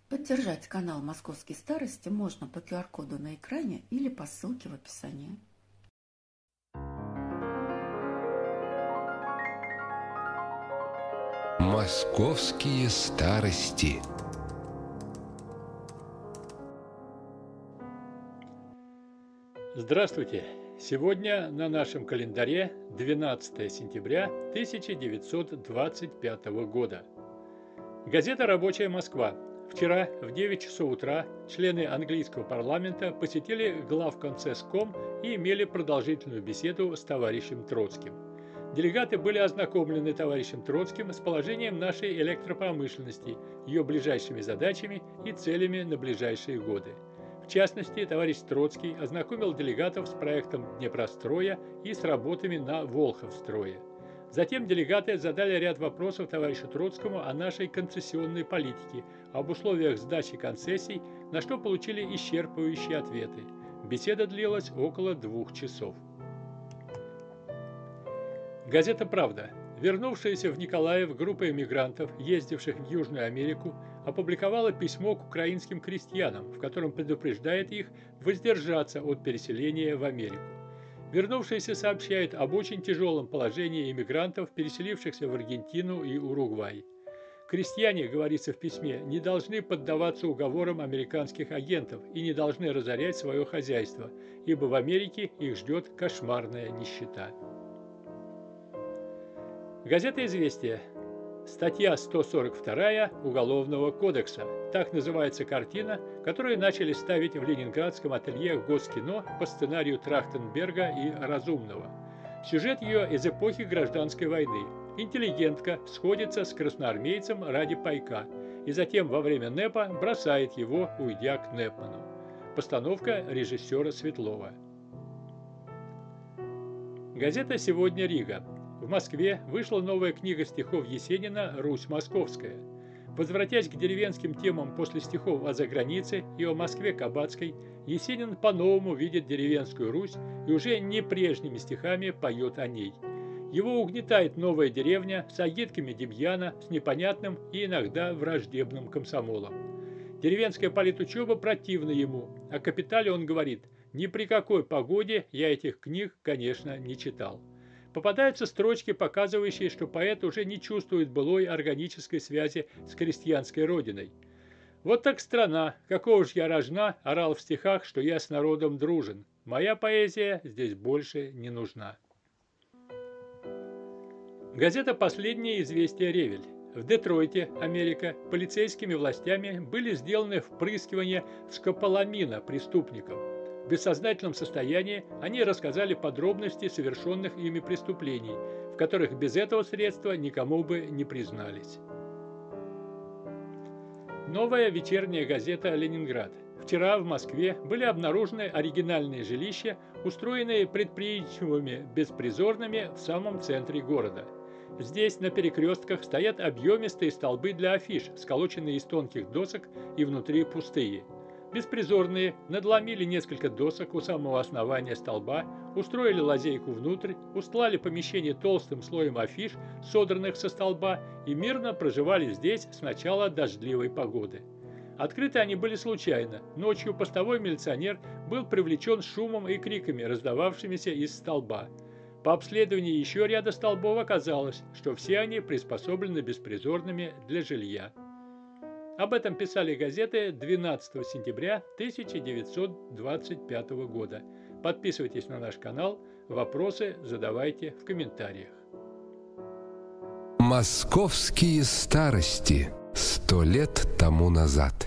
Поддержать канал «Московские старости» можно по QR-коду на экране или по ссылке в описании. Московские старости. Здравствуйте! Сегодня на нашем календаре 12 сентября 1925 года. Газета «Рабочая Москва». Вчера в 9 часов утра члены английского парламента посетили главкомсэском и имели продолжительную беседу с товарищем Троцким. Делегаты были ознакомлены товарищем Троцким с положением нашей электропромышленности, ее ближайшими задачами и целями на ближайшие годы. В частности, товарищ Троцкий ознакомил делегатов с проектом Днепростроя и с работами на Волховстрое. Затем делегаты задали ряд вопросов товарищу Троцкому о нашей концессионной политике, об условиях сдачи концессий, на что получили исчерпывающие ответы. Беседа длилась около 2 часов. Газета «Правда», вернувшаяся в Николаев группа эмигрантов, ездивших в Южную Америку, опубликовала письмо к украинским крестьянам, в котором предупреждает их воздержаться от переселения в Америку. Вернувшиеся сообщают об очень тяжелом положении эмигрантов, переселившихся в Аргентину и Уругвай. Крестьяне, говорится в письме, не должны поддаваться уговорам американских агентов и не должны разорять свое хозяйство, ибо в Америке их ждет кошмарная нищета. Газета «Известия». Статья 142 Уголовного кодекса. Так называется картина, которую начали ставить в ленинградском ателье Госкино по сценарию Трахтенберга и Разумного. Сюжет ее из эпохи Гражданской войны. Интеллигентка сходится с красноармейцем ради пайка и затем во время НЭПа бросает его, уйдя к НЭПману. Постановка режиссера Светлова. Газета «Сегодня Рига». В Москве вышла новая книга стихов Есенина «Русь московская». Возвратясь к деревенским темам после стихов о загранице и о Москве Кабацкой, Есенин по-новому видит деревенскую Русь и уже не прежними стихами поет о ней. Его угнетает новая деревня с агитками Демьяна, с непонятным и иногда враждебным комсомолом. Деревенская политучеба противна ему, о капитале он говорит: «Ни при какой погоде я этих книг, конечно, не читал». Попадаются строчки, показывающие, что поэт уже не чувствует былой органической связи с крестьянской родиной. «Вот так страна, какого ж я рожна, орал в стихах, что я с народом дружен. Моя поэзия здесь больше не нужна». Газета «Последнее известие Ревель». В Детройте, Америка, полицейскими властями были сделаны впрыскивания скополамина преступникам. В бессознательном состоянии они рассказали подробности совершенных ими преступлений, в которых без этого средства никому бы не признались. Новая вечерняя газета «Ленинград». Вчера в Москве были обнаружены оригинальные жилища, устроенные предприимчивыми беспризорными в самом центре города. Здесь на перекрестках стоят объемистые столбы для афиш, сколоченные из тонких досок и внутри пустые. Беспризорные надломили несколько досок у самого основания столба, устроили лазейку внутрь, устлали помещение толстым слоем афиш, содранных со столба, и мирно проживали здесь с начала дождливой погоды. Открыты они были случайно. Ночью постовой милиционер был привлечен шумом и криками, раздававшимися из столба. По обследованию еще ряда столбов оказалось, что все они приспособлены беспризорными для жилья. Об этом писали газеты 12 сентября 1925 года. Подписывайтесь на наш канал, вопросы задавайте в комментариях. Московские старости. 100 лет тому назад.